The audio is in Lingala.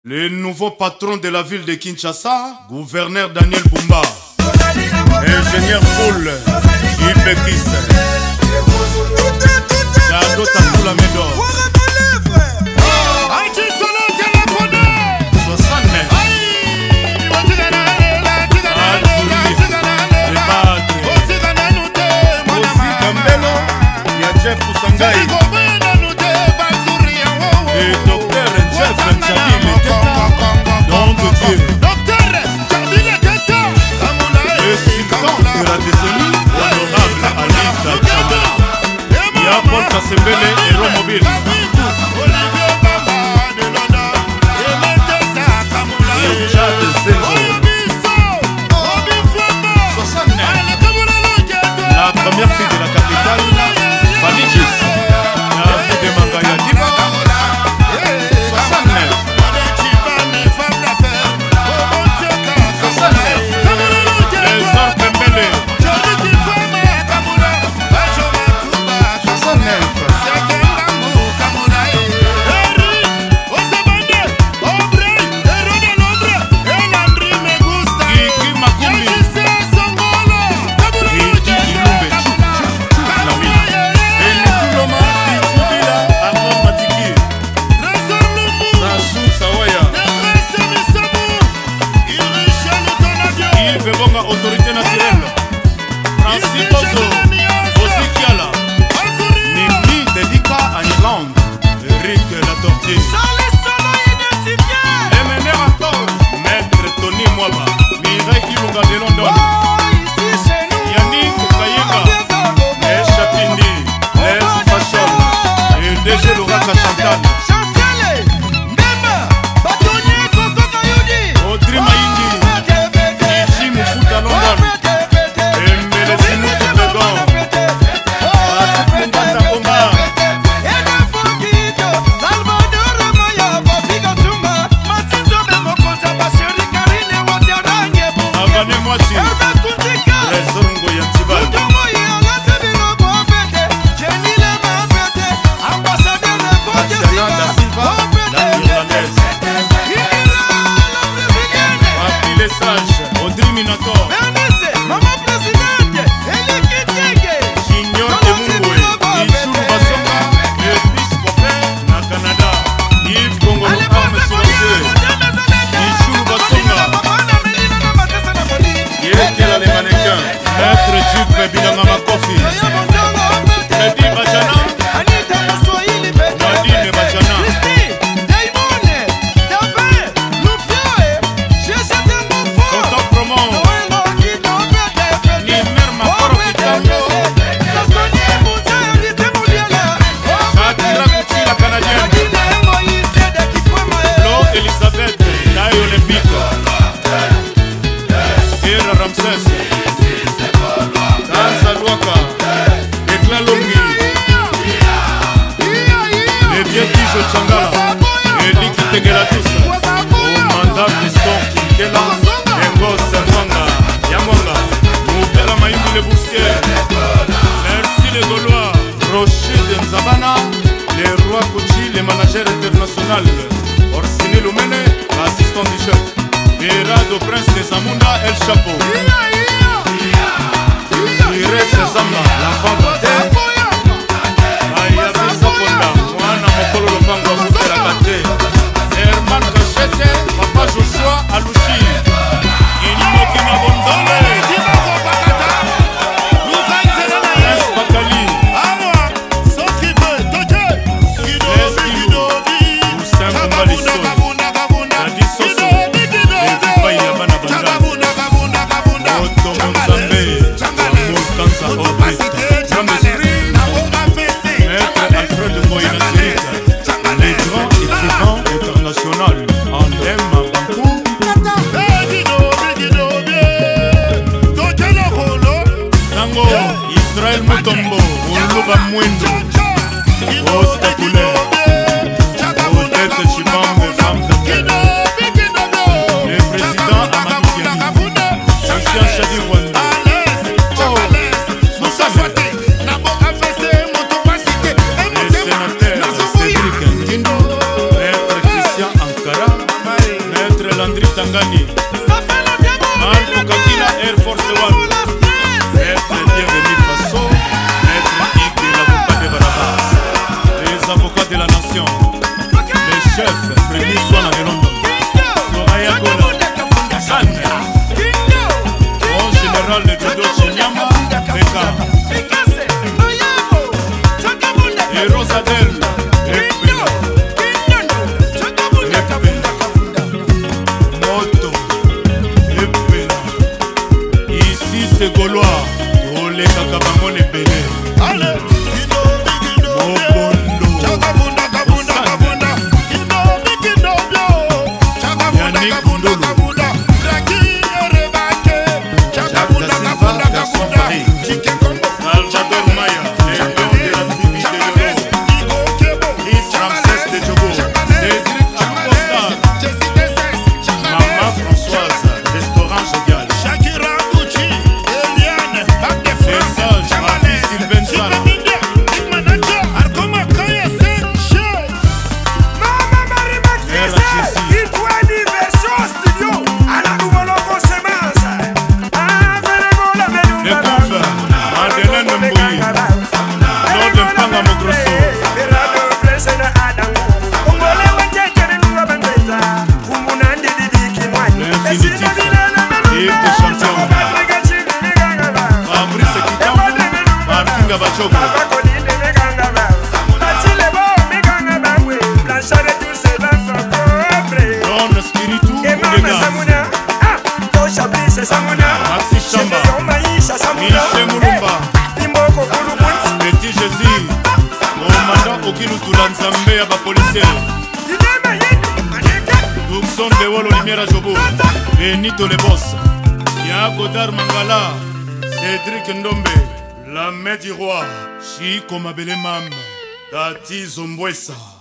Le nouveau patron de la ville de Kinshasa, gouverneur Daniel Bumba, ingénieur Foul, Ibekis, Chado Takula Medor. Jeff Kusangai et docteur Jeff Chadi donc Dieu le sultan de la décennie honorable Ali Tachaba Y'a Paul Kasembele et Romobile la première fille de la capitale autorité naturelle Francis Ozo Osikiala Mimi Dedika en Irlande Eric la Tortue Emener Ator Maître Tony Mwaba Mireille Kilunga de London Yannick Kayeka Les Chapindi Les Fashion et DG Loraka Chantal Audrey Maïndi Audrey Minator Maman Présidente Eliki Tege Junior Temungwe Ichuru Basonga Episcope na Canada Yves Congo Arme Silencieux Ichuru Basonga Yekela les mannequins Maître Duc Bilanga Makofi Freddy Bajana Nadine Bajana Elisabeth, taille olympique Era Ramsès Tanza Luaka Ekla Longi Les vieux Tijo Changala Eliki Tegelatus Omanda Piston Kinkela Engo Servanga Yamwanga Moubela Maïmbi le Boursier Merci les Gaulois Rocher de Nzabana Les rois Kouchi, les managers internationaux Orsini Lumene, assistant du chef Erado Prince des Amunda, El Chapeau Ire Sezama, l'enfant de Aya Bisaponda, Mwana Mokolo Lopango, Moutela Kate Herman Kachete, Papa Joshua Alushi Inimo Kina Bonzale Prince Bakali Israel Mutombo, Uluba Mwendo, Osta Koulé, Odette Chibambe, femme de terre. Le président Amadou Diani, ancien Chadi Rwanda. Le sénateur Cédric Ndindo, maître Christian Ankara. Landry Tangani, Marco Kakila, Air Force One, Maître Bienvenu Faso, Maître Ike, l'avocat de Barabas, les avocats de la nation, les chefs, Frédéric Swan de London, Soraya Gola, Sane, mon général de Dodo Chinyama, Beka, et Rosadel, c'est Gaulois, oh les cacabango les bélés. Allez, Benito le boss, Y'a Godard Mangala, Cédric Ndombe, la main du roi, Chico Mabele Mam, Tati Zombwesa.